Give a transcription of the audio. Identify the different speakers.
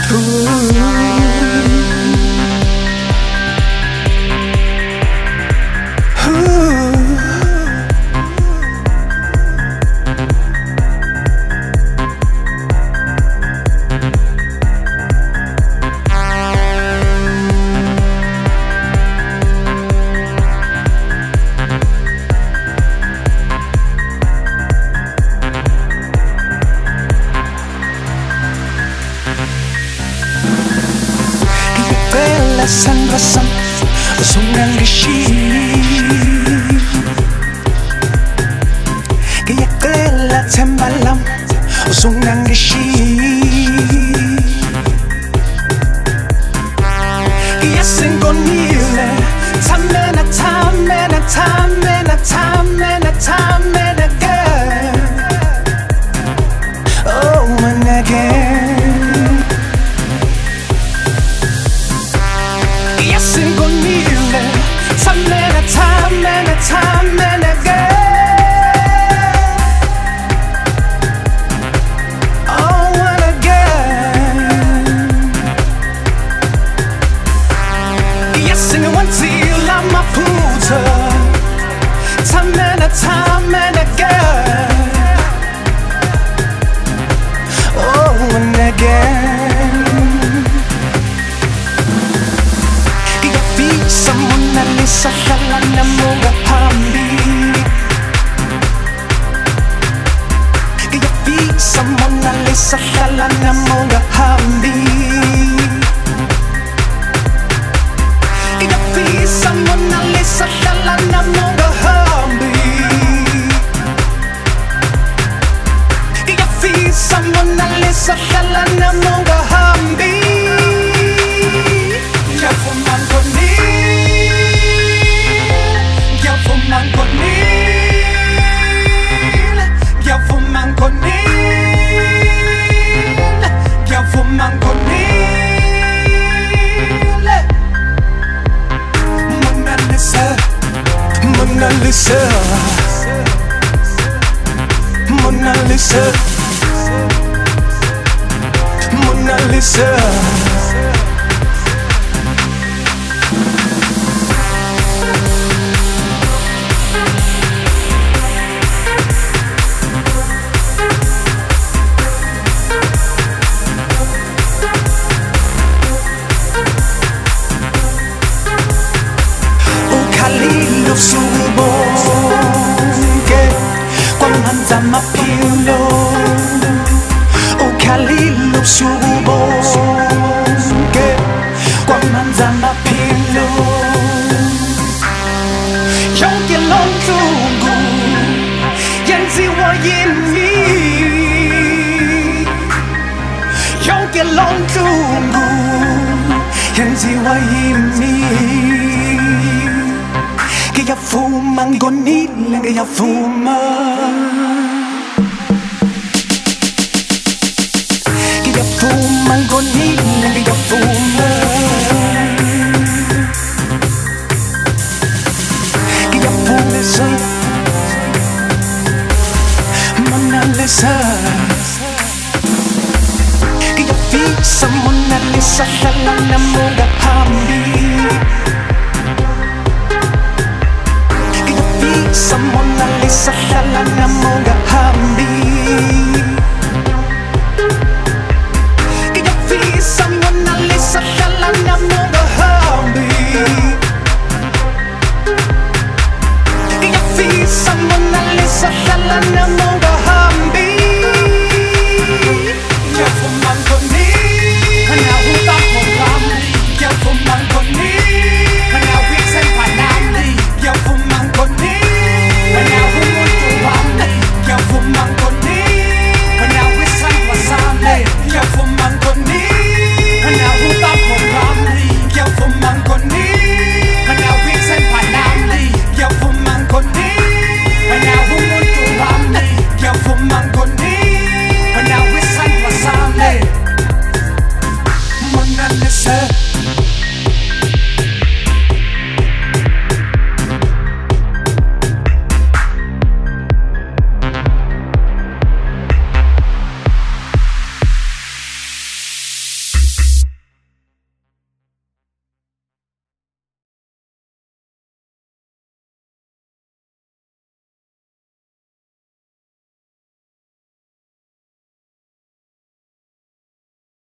Speaker 1: 산바산 송난 듯이 그야 끌라 템발람 송난 듯이 그야 생곤일래 참매나 참매나 참매나 참매나 참매나 girl oh and again Time and again, oh and again. Kaya visa mo na lisa kala na mga hambi. Kaya visa mo na lisa kala na mga hambi. Kaya visa mo na lisa kala na mga hambi. Someone na lisa kala na mga hambi. Yafu man ko ni, yafu man ko ni, yafu man ko ni, yafu man ko ni. Mona Lisa, Mona Lisa, Mona Lisa. Mona Lisa. Ukhalilo subonke kwamhanza maphilo ukhalilo subonke kwamhanza maphilo yonke lonhlungu yenziwa yimi yonke lonhlungu yenziwa yimi ngiyavuma ngonile ngiyavuma ngiyavuma ngonile ngiyavuma ngiyavumisa Mona Lisa ngiyavisa Mona Lisa hlala na mga hambi ngiyavisa Mona Lisa hlala na mga hambi